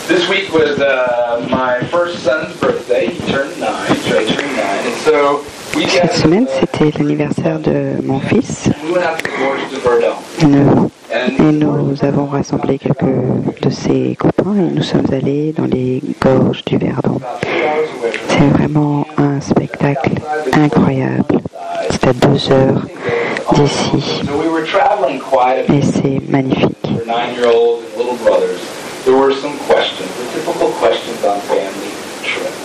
This week was my first son's birthday. He turned 9. Trey turned 9. And so we Cette semaine, c'était l'anniversaire de mon fils, 9 ans. Et nous avons rassemblé quelques de ses copains et nous sommes allés dans les gorges du Verdon. C'est vraiment un spectacle incroyable. C'est à 2 heures d'ici et c'est magnifique. There were some questions, the typical questions on family trip.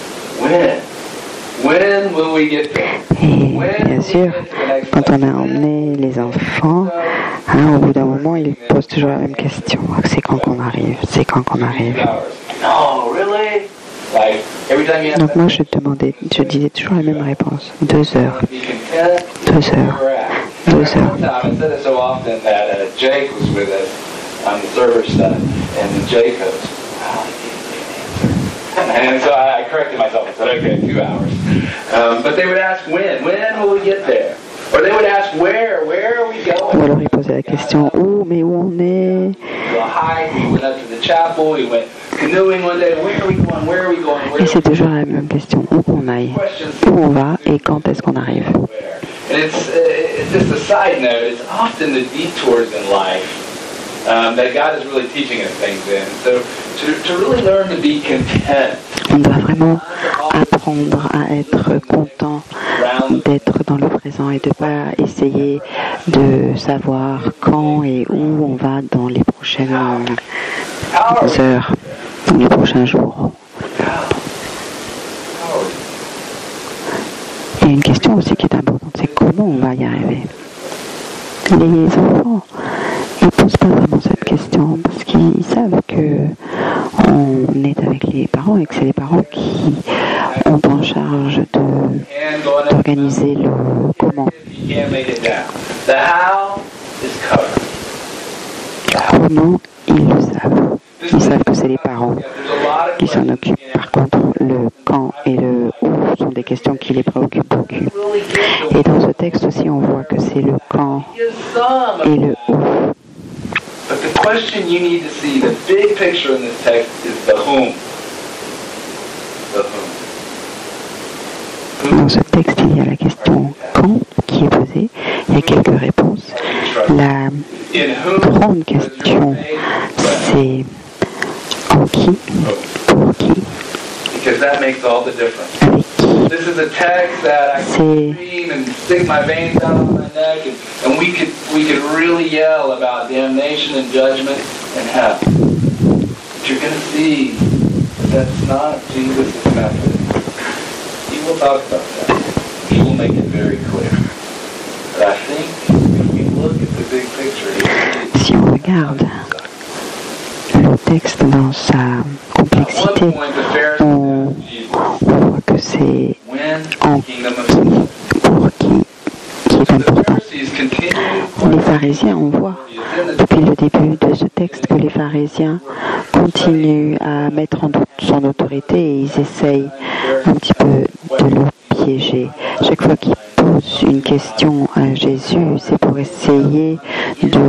When will we get there? Et bien sûr, quand on a emmené les enfants, au bout d'un moment, ils posent toujours la même question. C'est quand qu'on arrive? C'est quand qu'on arrive? No, really? Donc moi, je disais toujours la même réponse. 2 heures. 2 heures. 2 heures. Jake was with us on the server side, and Jake goes, "Wow, he didn't give an answer." And so I corrected myself and said, "Okay, 2 hours." But they would ask, "When will we get there?" Or they would ask, "Where are we going?" Ou alors ils posaient la question, où on est? We went up to the chapel. We went canoeing one day. Where are we going? Et c'est toujours la même question, où qu'on aille, où on va et quand est-ce qu'on arrive. And it's just a side note. It's often the detours in life that God is really teaching us things in. So to really learn to be content. On doit vraiment apprendre à être content d'être dans le présent et de ne pas essayer de savoir quand et où on va dans les prochaines heures, dans les prochains jours. Et une question aussi qui est importante, c'est comment on va y arriver. Les enfants, ils ne posent pas vraiment cette question parce qu'ils savent qu'on est avec les parents et que c'est les parents qui ont en charge d'organiser le comment. Comment, ils le savent. Ils savent que c'est les parents qui s'en occupent. Par contre, le quand et le où sont des questions qui les préoccupent beaucoup. Et dans ce texte aussi, on voit que c'est le quand et le où. But the question you need to see, the big picture in this text, is the whom. The whom. Dans ce texte, il y a la question quand qui est posée. Il y a quelques réponses. La grande question, c'est en qui, pour qui, avec qui. This is a text that I can read and stick my veins down on my neck, and we could really yell about damnation and judgment and hell. But you're going to see that's not Jesus' method. He will talk about that. He will make it very clear. But I think if we look at the big picture, si on regarde le texte dans sa complexité, on voit que c'est en qui, pour qui est important. Les pharisiens, on voit depuis le début de ce texte que les pharisiens continuent à mettre en doute son autorité et ils essayent un petit peu de le piéger. Chaque fois qu'ils posent une question à Jésus, c'est pour essayer de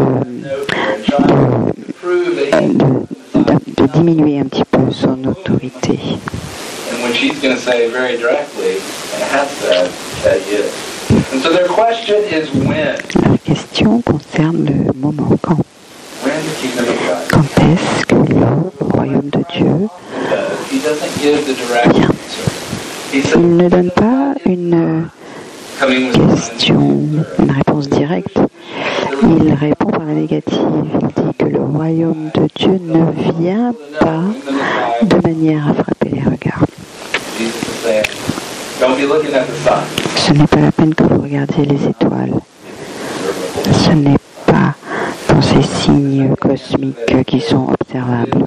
diminuer un petit peu son autorité. La question concerne le moment quand. Quand est-ce que le royaume de Dieu vient? Il ne donne pas une question, une réponse directe. Il répond par la négative. Il dit que le royaume de Dieu ne vient pas de manière à frapper les regards. Ce n'est pas la peine que vous regardiez les étoiles. Ce n'est pas dans ces signes cosmiques qui sont observables.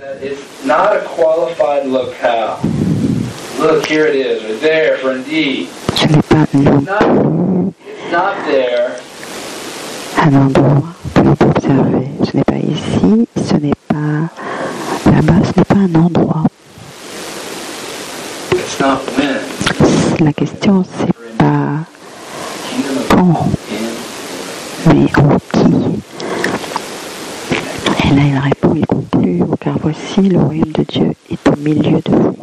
Ce n'est pas non plus un endroit que l'on peut observer. Ce n'est pas ici, ce n'est pas là-bas, ce n'est pas un endroit. La question, c'est pas quand, mais en qui. Et là, il répond, il conclut, car voici Voici, le royaume de Dieu est au milieu de vous.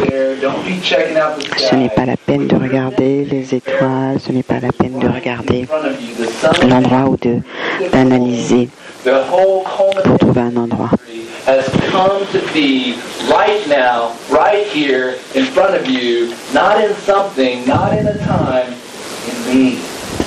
Ce n'est pas la peine de regarder les étoiles, ce n'est pas la peine de regarder l'endroit ou d'analyser pour trouver un endroit. Has come to be right now, right here, in front of you, not in something, not in a time, in me.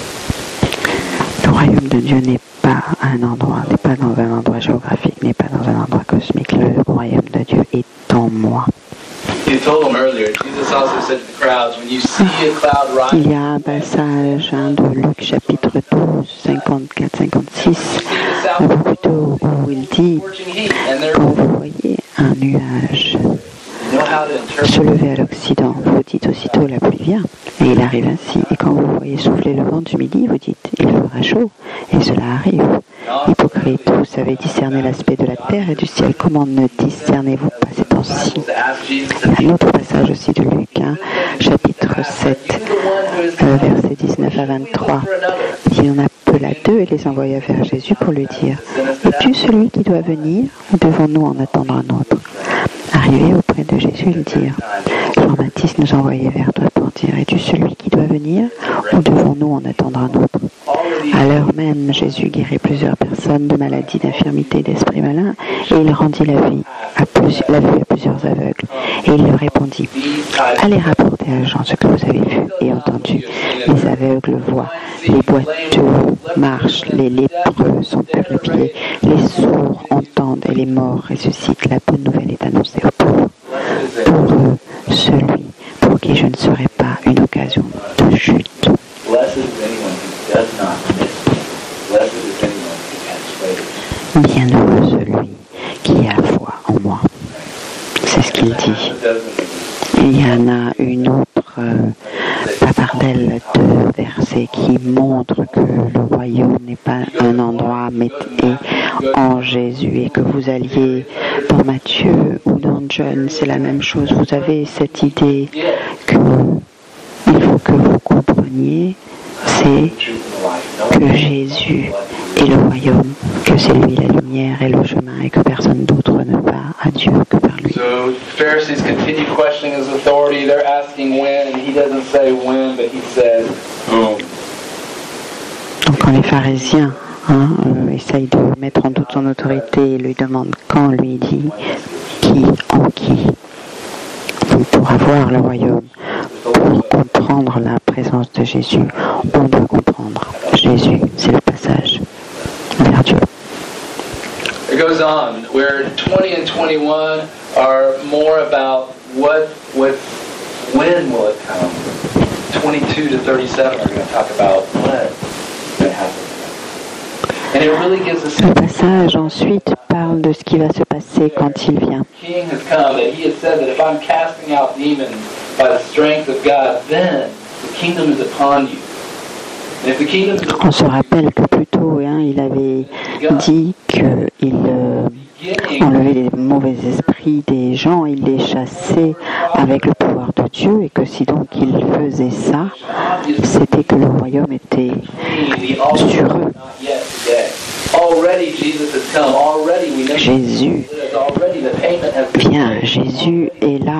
Le royaume de Dieu n'est pas un endroit, n'est pas dans un endroit géographique, n'est pas dans un endroit cosmique. Le royaume de Dieu est en moi. You told them earlier, Jesus also said to the crowds, when you see a cloud rise, il y a un passage de Luc chapitre 12, 54, 56, un peu plus tôt, où il dit, quand vous voyez un nuage se lever à l'Occident, vous dites aussitôt la pluie vient, et il arrive ainsi. Et quand vous voyez souffler le vent du midi, vous dites il fera chaud, et cela arrive. Hypocrite, vous savez discerner l'aspect de la terre et du ciel, comment ne discernez-vous pas ces temps-ci? Un autre passage aussi de Luc, chapitre 7, versets 19 à 23. Il en appela deux et les envoya vers Jésus pour lui dire, es-tu celui qui doit venir ou devons-nous en attendre un autre? Arrivés auprès de Jésus, ils dirent, Jean-Baptiste nous envoyait vers toi pour dire, es-tu celui qui doit venir ou devons-nous en attendre un autre? À l'heure même, Jésus guérit plusieurs personnes de maladies, d'infirmités, d'esprits malins, et il rendit la vue à plusieurs aveugles. Et il leur répondit, allez rapporter à Jean ce que vous avez vu et entendu. Les aveugles voient, les boiteux marchent, les lépreux sont purifiés, les sourds entendent et les morts ressuscitent. La bonne nouvelle est annoncée aux pauvres. Pour celui pour qui je ne serai pas une occasion de chute. Bienheureux celui qui a foi en moi. C'est ce qu'il dit. Il y en a une autre papardelle de versets qui montre que le royaume n'est pas un endroit, mais est en Jésus, et que vous alliez dans Matthieu ou dans John, c'est la même chose. Vous avez cette idée que il faut que vous compreniez, c'est que Jésus est le royaume, que c'est lui la lumière et le chemin, et que personne d'autre ne va à Dieu que par lui. So Pharisees continue questioning his authority. They're asking when, and he doesn't say when, but he says whom. Donc quand les pharisiens essayent de mettre en doute son autorité et lui demandent quand, lui dit qui, en qui. Donc pour avoir le royaume, pour comprendre la présence de Jésus, on doit comprendre Jésus, c'est le passage vers Dieu. It goes on, where 20 and 21 are more about when will it come. 22 to 37 are going to talk about when it happens. And it really gives us le passage ensuite parle de ce qui va se passer quand il vient. King has come, that he has said that if I'm casting out demons by the strength of God, then the kingdom is upon you. And if the kingdom is upon On se rappelle que plus tôt, il avait dit qu'il enlevait les mauvais esprits des gens, il les chassait avec le pouvoir de Dieu, et que si donc il faisait ça, c'était que le royaume était sur eux. Jésus vient, Jésus est là.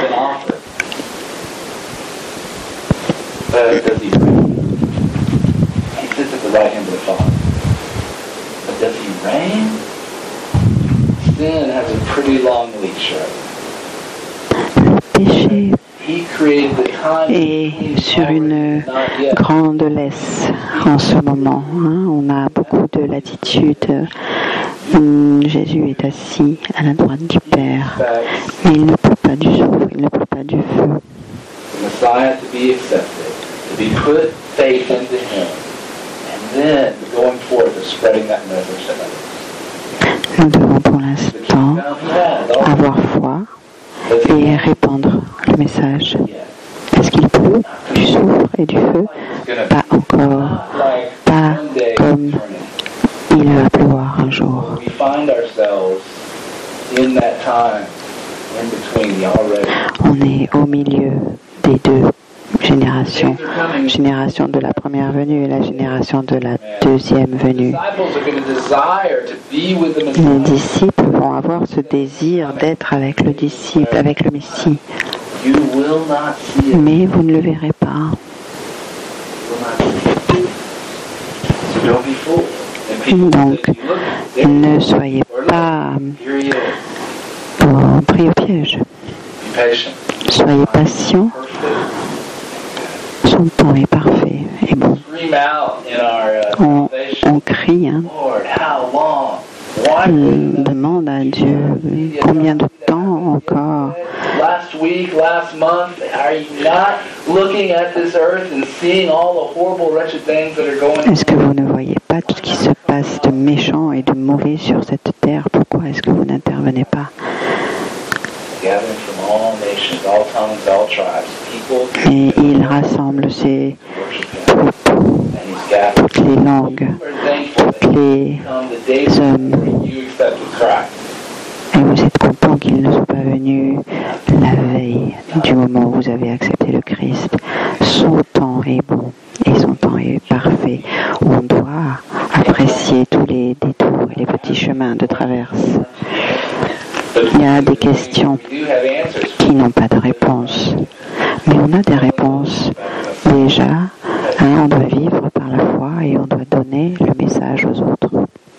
He sits at the right hand of the Father. But does he reign? Sin has a pretty long leash, right? Le péché He created the time est sur une grande laisse en ce moment. On a beaucoup de latitude. Jésus est assis à la droite du Père, mais il ne peut pas du soufre, il ne peut pas du feu. the Messiah to be accepted, to be put faith into him, and then going forth and spreading that message to others. Nous devons pour l'instant avoir foi et répandre le message. Est-ce qu'il pleut du soufre et du feu? Pas encore. Pas comme il va pleuvoir un jour. We find ourselves in that time in between the already. On est au milieu des deux, générations. Génération de la première venue et la génération de la deuxième venue. Les disciples vont avoir ce désir d'être avec le disciple, avec le Messie. Mais vous ne le verrez pas. Donc, ne soyez pas pris au piège. Soyez patient. Son temps est parfait et bon. On crie, hein. On demande à Dieu combien de temps encore. Est-ce que vous ne voyez pas tout ce qui se passe de méchant et de mauvais sur cette terre? Pourquoi est-ce que vous n'intervenez pas? Et il rassemble ces toutes les langues, tous les hommes. Et vous êtes content qu'ils ne soient pas venus la veille du moment où vous avez accepté le Christ. Son temps est bon et son temps est parfait. On doit apprécier tous les détours et les petits chemins de traverse. Il y a des questions qui n'ont pas de réponse. Mais on a des réponses. Déjà, on doit vivre par la foi et on doit donner le message aux autres.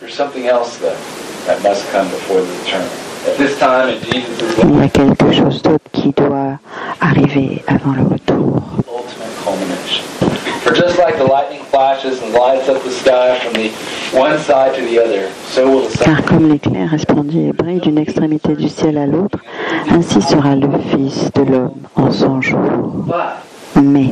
Il y a quelque chose d'autre qui doit arriver avant le retour. Car comme l'éclair resplendit et brille d'une extrémité du ciel à l'autre, ainsi sera le Fils de l'homme en son jour. Mais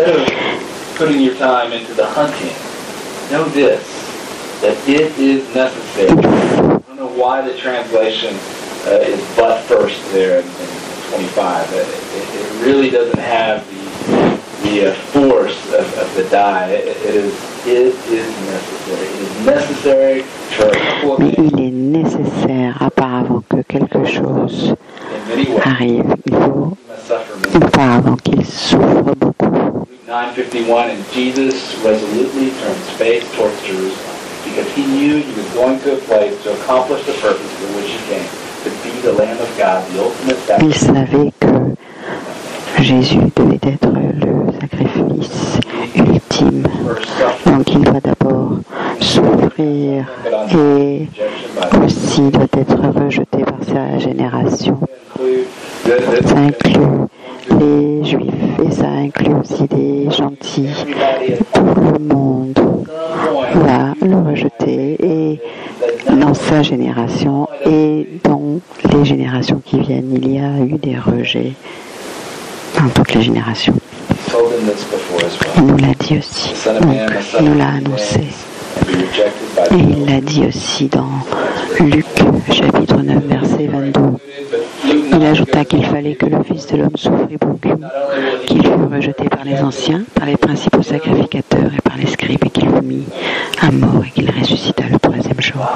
that it is necessary. I don't know why the translation is but first there in 25. It really doesn't have the force of the die. It is necessary. It is necessary for a couple of Mais il est nécessaire auparavant que quelque chose arrive. Il faut auparavant qu'il souffre beaucoup. 9:51, and Jesus resolutely turned his face towards Jerusalem, because he knew he was going to a place to accomplish the purpose for which he came, to be the Lamb of God, the ultimate sacrifice. Il savait que Jésus devait être le sacrifice ultime. Donc il doit d'abord souffrir et aussi doit être rejeté par sa génération. Ça inclut les Juifs et ça inclut aussi des gentils. Tout le monde va le rejeter et dans sa génération et dans les générations qui viennent, il y a eu des rejets dans toutes les générations. Il nous l'a dit aussi, donc il nous l'a annoncé. Et il l'a dit aussi dans Luc chapitre 9 verset 22. Il ajouta qu'il fallait que le Fils de l'homme souffrit beaucoup, qu'il fût rejeté par les anciens, par les principaux sacrificateurs et par les scribes, et qu'il fût mis à mort et qu'il ressuscita le troisième jour.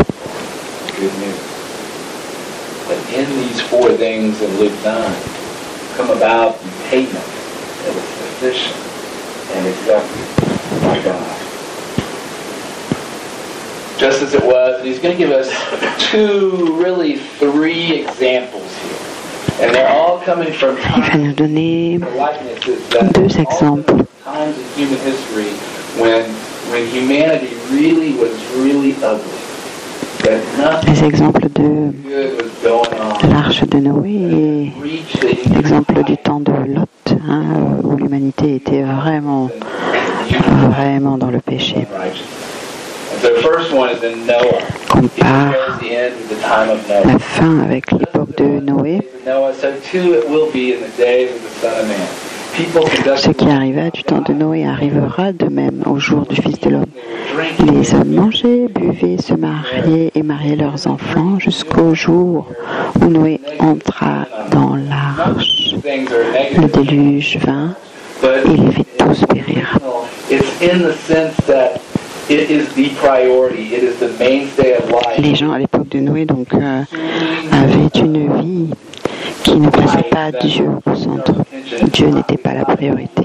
Just as it was, and he's going to give us three examples here. And they're all coming from Il va nous donner deux exemples. Times in human history when humanity really was really ugly. Les exemples de l'arche de Noé et l'exemple du temps de Lot, où l'humanité était vraiment dans le péché. Compare la fin avec l'époque de Noé. Ce qui arriva du temps de Noé arrivera de même au jour du Fils de l'homme. Les hommes mangeaient, buvaient, se mariaient et mariaient leurs enfants jusqu'au jour où Noé entra dans l'arche. Le déluge vint et les fit tous périr. Les gens à l'époque de Noé donc avaient une vie qui ne plaçait pas Dieu au centre. Dieu n'était pas la priorité.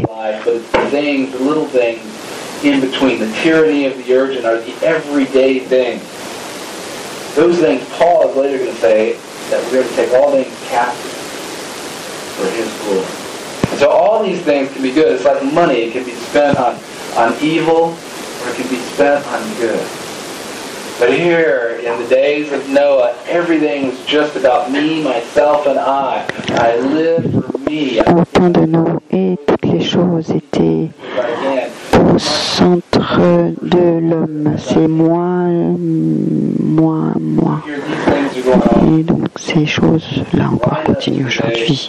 In between the tyranny of the urgent are the everyday things. Those things, Paul is later going to say that we're going to take all things captive for his glory. And so all these things can be good. It's like money. It can be spent on evil or it can be spent on good. But here, in the days of Noah, everything was just about me, myself, and I. I lived for me. Au temps de Noé, toutes les choses étaient au centre de l'homme. C'est moi. Et donc ces choses-là encore continuent aujourd'hui.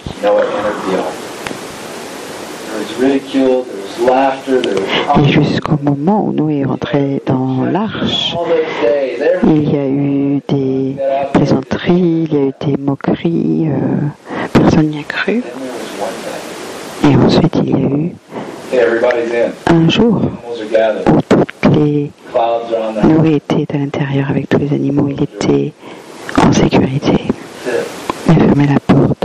Et jusqu'au moment où Noé est rentré dans l'arche, il y a eu des plaisanteries, il y a eu des moqueries, personne n'y a cru. Et ensuite il y a eu un jour où toutes les... Noé était à l'intérieur avec tous les animaux, il était en sécurité. Il a fermé la porte.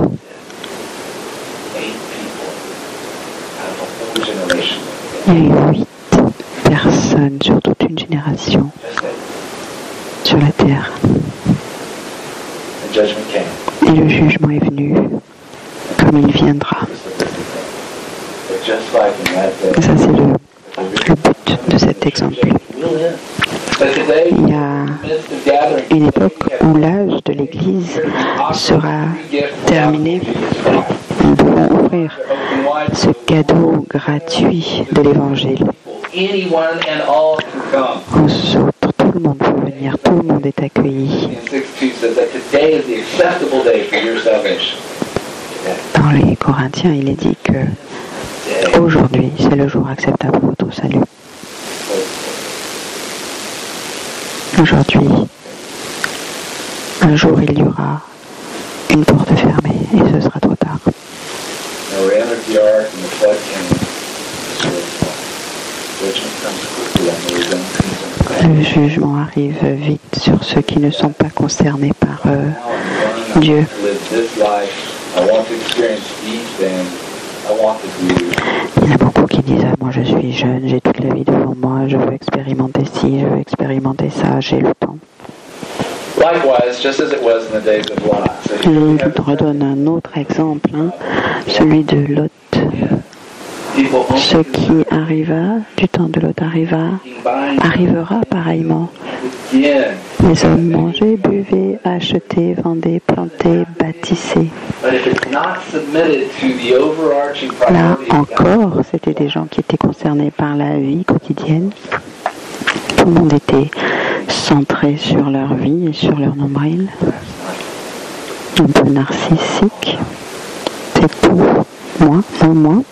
Il y a eu 8 personnes sur toute une génération sur la terre. Et le jugement est venu comme il viendra. Et ça, c'est le but de cet exemple. Il y a une époque où l'âge de l'Église sera terminé. Nous devons offrir ce cadeau gratuit de l'Évangile aux autres. Tout le monde peut venir, tout le monde est accueilli. Dans les Corinthiens, il est dit que aujourd'hui, c'est le jour acceptable pour votre salut. Aujourd'hui, un jour, il y aura une porte fermée et ce sera trop tard. Le jugement arrive vite sur ceux qui ne sont pas concernés par Dieu. Il y en a beaucoup qui disent « moi je suis jeune, j'ai toute la vie devant moi, je veux expérimenter ci, je veux expérimenter ça, j'ai le temps ». Je te redonne un autre exemple, celui de Lot. Ce qui arriva du temps de Lot arrivera pareillement. Les hommes mangeaient, buvaient, achetaient, vendaient, plantaient, bâtissaient. Là encore, c'était des gens qui étaient concernés par la vie quotidienne. Tout le monde était centré sur leur vie et sur leur nombril. Un peu narcissique. C'est tout. Moi.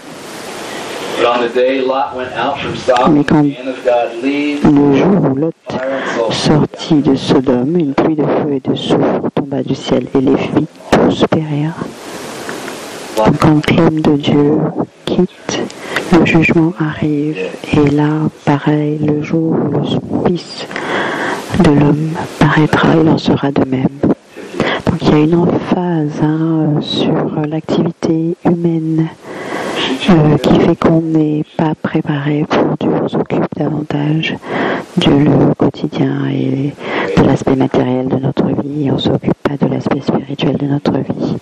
Mais quand le jour où Lot sortit de Sodome, une pluie de feu et de soufre tomba du ciel et les fit tous périr. Donc quand l'homme de Dieu quitte, le jugement arrive. Et là, pareil, le jour où le Fils de l'homme paraîtra, il en sera de même. Donc il y a une emphase sur l'activité humaine qui fait qu'on n'est pas préparé pour Dieu. On s'occupe davantage du quotidien et de l'aspect matériel de notre vie. Et on ne s'occupe pas de l'aspect spirituel de notre vie.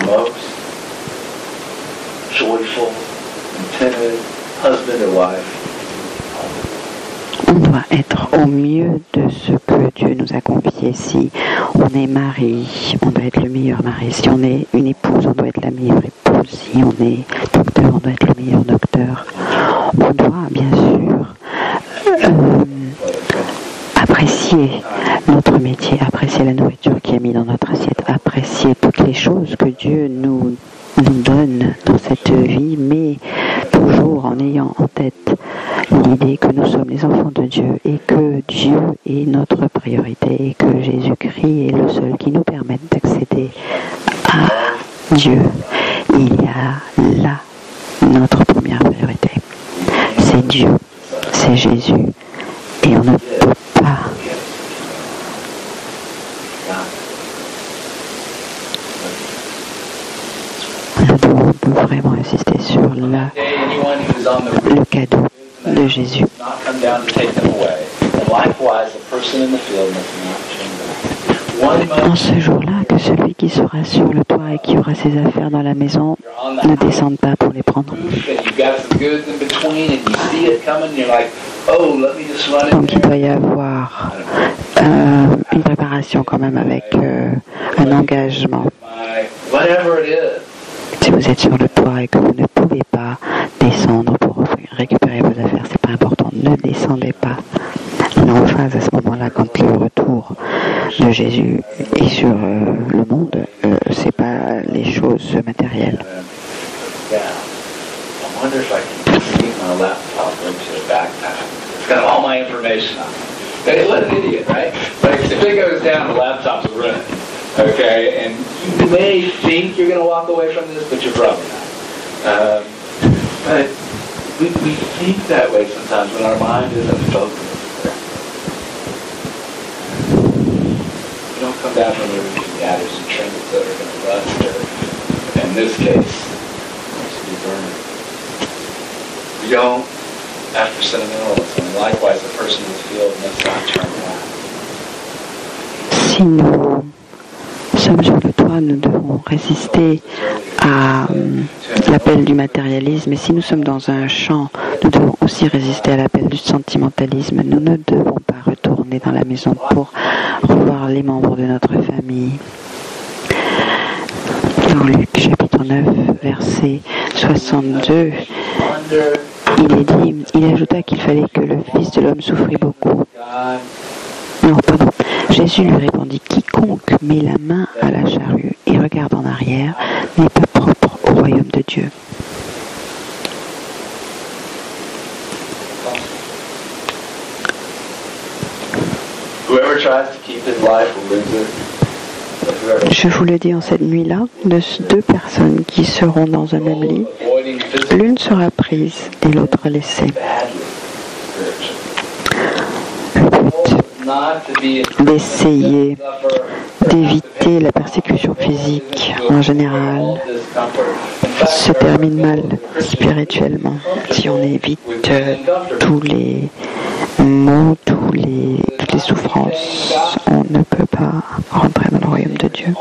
On doit être au mieux de ce que Dieu nous a confié. Si on est mari, on doit être le meilleur mari. Si on est une épouse, on doit être la meilleure épouse. Si on est docteur, on doit être le meilleur docteur. On doit bien sûr apprécier notre métier, apprécier la nourriture qui est mise dans notre assiette, apprécier toutes les choses que Dieu nous donne dans cette vie, mais toujours en ayant en tête l'idée que nous sommes les enfants de Dieu et que Dieu est notre priorité et que Jésus-Christ est le seul qui nous permette d'accéder à Dieu. Il y a là notre première priorité. C'est Dieu, c'est Jésus. Et on ne peut pas vraiment insister sur le cadeau de Jésus. En ce jour-là, que celui qui sera sur le toit et qui aura ses affaires dans la maison ne descende pas pour les prendre. Donc il doit y avoir une préparation quand même avec un engagement. Si vous êtes sur le toit et que vous ne pouvez pas descendre pour récupérer vos affaires, c'est pas important, ne descendez pas. L'emphase à ce moment-là, quand le retour de Jésus est sur le monde, c'est pas les choses matérielles. Okay, and you may think you're going to walk away from this, but you're probably not. But we think that way sometimes when our mind isn't focused. You don't come down from the roof and gather some trinkets that are going to rust, or in this case, to be burned. We don't, after sentimentalism, and likewise the person in the field must not turn around. Si nous sommes sur le toit, nous devons résister à l'appel du matérialisme. Et si nous sommes dans un champ, nous devons aussi résister à l'appel du sentimentalisme. Nous ne devons pas retourner dans la maison pour revoir les membres de notre famille. Dans Luc chapitre 9, verset 62, il ajouta qu'il fallait que le Fils de l'homme souffrit beaucoup. Non, pardon. Jésus lui répondit, quiconque met la main à la charrue et regarde en arrière n'est pas propre au royaume de Dieu. Je vous le dis en cette nuit-là, de deux personnes qui seront dans un même lit, l'une sera prise et l'autre laissée. D'essayer d'éviter la persécution physique en général se termine mal spirituellement. Si on évite tous les maux, toutes les souffrances, on ne peut pas rentrer dans le royaume de Dieu.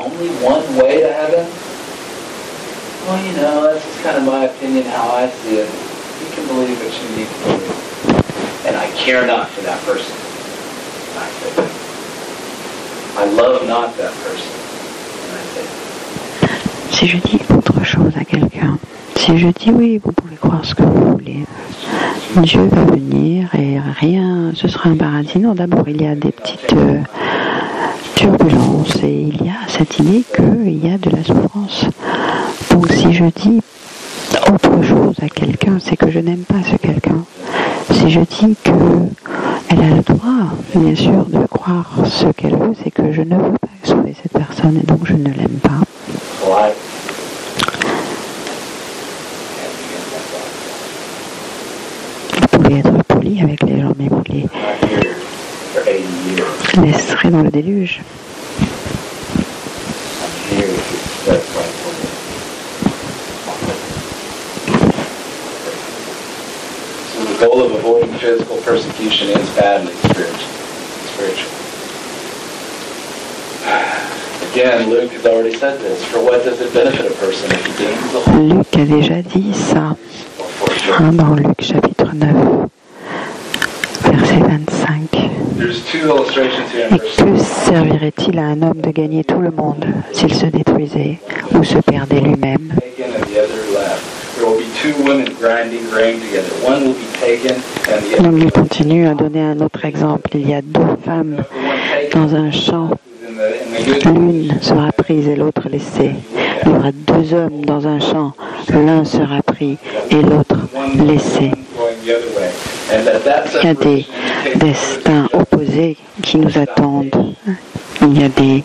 Si je dis autre chose à quelqu'un, si je dis oui, vous pouvez croire ce que vous voulez, Dieu va venir et rien, ce sera un paradis. Non, d'abord il y a des petites turbulences et il y a cette idée qu'il y a de la souffrance. Donc si je dis autre chose à quelqu'un, c'est que je n'aime pas ce quelqu'un. Si je dis qu'elle a le droit, bien sûr, de croire ce qu'elle veut, c'est que je ne veux pas sauver cette personne et donc je ne l'aime pas. Vous pouvez être poli avec les gens, mais vous les laisserez dans le déluge. The goal of avoiding physical persecution is badly spiritual. Again, Luke has already said this. For what does it benefit a person if he gains the whole? Luc a déjà dit ça dans Luc chapitre 9, verset 25. Et que servirait-il à un homme de gagner tout le monde s'il se détruisait ou se perdait lui-même? Donc il continue à donner un autre exemple. Il y a deux femmes dans un champ. L'une sera prise et l'autre laissée. Il y aura deux hommes dans un champ. L'un sera pris et l'autre laissé. Il y a des destins opposés qui nous attendent. Il y a des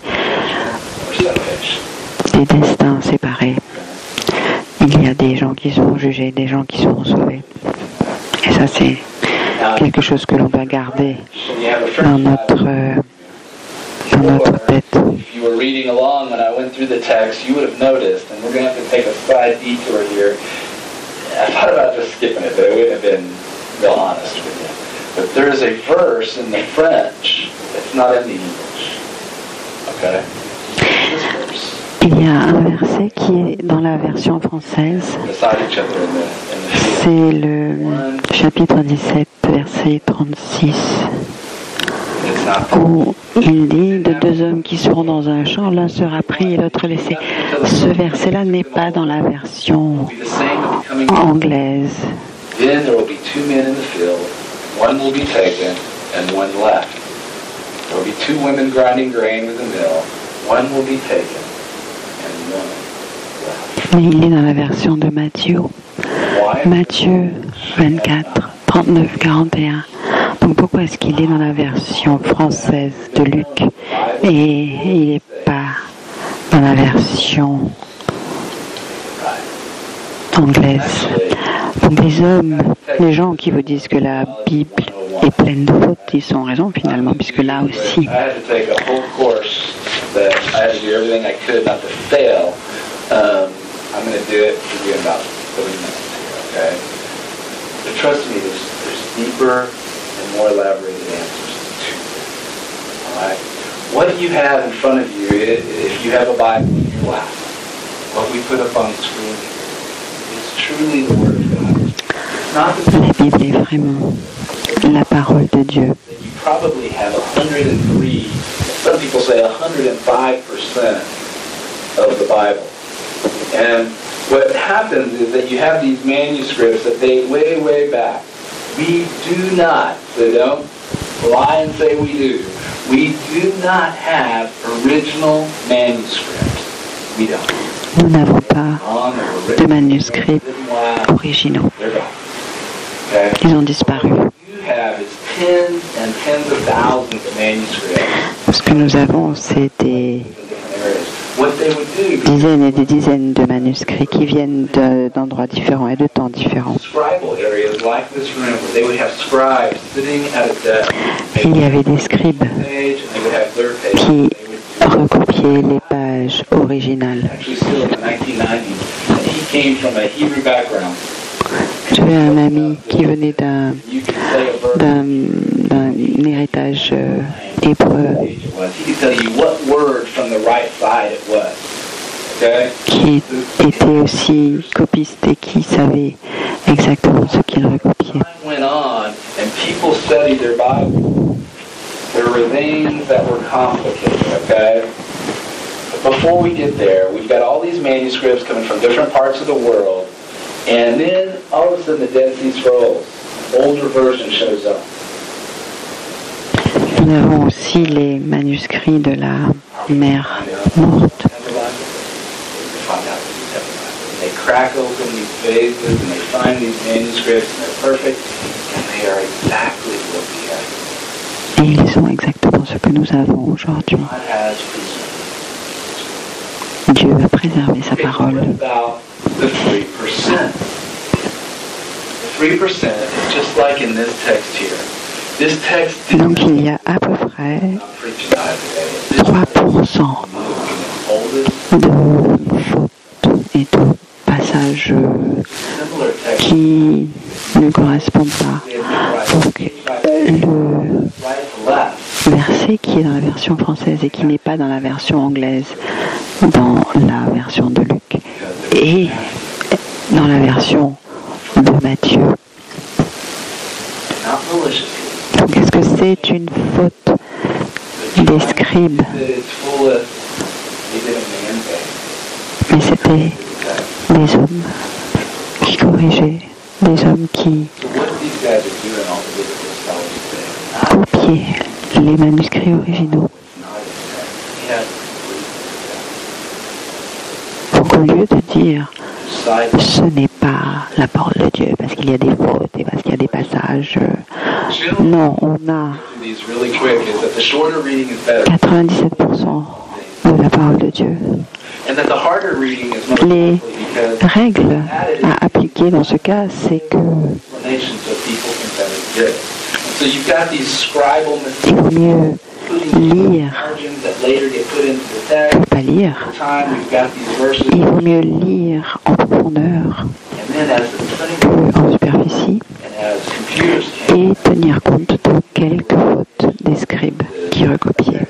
destins séparés. Il y a des gens qui seront jugés, des gens qui seront sauvés. Et ça, c'est quelque chose que l'on doit garder dans notre tête. you were reading along when I went through the text, you would have noticed, and we're going to have to take a side detour here. I thought about just skipping it, but it wouldn't have been real honest with you. But there is a verse in the French that's not in the English. Okay? This verse. Il y a un verset qui est dans la version française. C'est le chapitre 17, verset 36. Où il dit de deux hommes qui seront dans un champ, l'un sera pris et l'autre laissé. Ce verset-là n'est pas dans la version anglaise. Then there will be two men in the field, one will be taken and one left. There will be two women grinding grain with a mill, one will be taken and one left. Mais il est dans la version de Matthieu. Matthieu 24, 39, 41. Donc pourquoi est-ce qu'il est dans la version française de Luc et il n'est pas dans la version anglaise? Donc les gens qui vous disent que la Bible est pleine de fautes, ils ont raison finalement, puisque là aussi. More elaborated answers to this. All right. What do you have in front of you if you have a Bible in your lap? What we put up on the screen is truly the Word of God. It's not the La Bible est vraiment la parole de Dieu. You probably have 103, some people say 105% of the Bible. And what happens is that you have these manuscripts that date way, way back. We do not, so don't lie and say we do. We do not have original manuscripts. We don't. Nous n'avons pas de manuscrits originaux. Ils ont disparu. Ce que nous avons, c'est des dizaines et des dizaines de manuscrits qui viennent d'endroits différents et de temps différents. Il y avait des scribes qui recopiaient les pages originales. J'avais un ami qui venait d'un héritage hébreu qui était aussi copiste et qui savait exactement ce qu'il recopiait. There were things that were complicated, okay? But before we get there, we've got all these manuscripts coming from different parts of the world, and then all of a sudden the Dead Sea Scrolls, older version shows up. Nous avons aussi les manuscrits de la mer morte. They crack open these vases and they find these manuscripts and they're perfect, and they are exactly what we have. Et ils sont exactement ce que nous avons aujourd'hui. Dieu a préservé sa parole. Donc il y a à peu près 3% de fautes et de passages qui ne correspondent pas. Donc le verset qui est dans la version française et qui n'est pas dans la version anglaise, dans la version de Luc et dans la version de Matthieu. Donc est-ce que c'est une faute des scribes? Mais c'était des hommes qui corrigeaient, des hommes qui copiaient les manuscrits originaux. Donc au lieu de dire ce n'est pas la parole de Dieu parce qu'il y a des fautes et parce qu'il y a des passages, non, on a 97% de la parole de Dieu. Les règles à appliquer dans ce cas, c'est que il vaut mieux lire, faut pas lire. Il vaut mieux lire en profondeur qu'en superficie et tenir compte de quelques fautes des scribes qui recopiaient.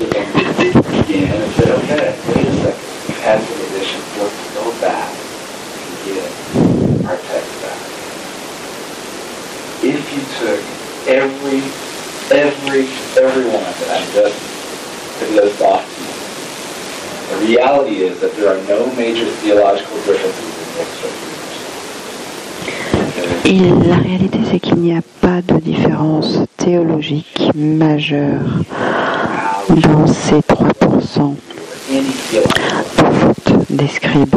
If you took every one that I just list off to you, the reality is that there are no major theological differences in mixed. La réalité, c'est qu'il n'y a pas de différence théologique majeure dans ces 3% de fautes des scribes.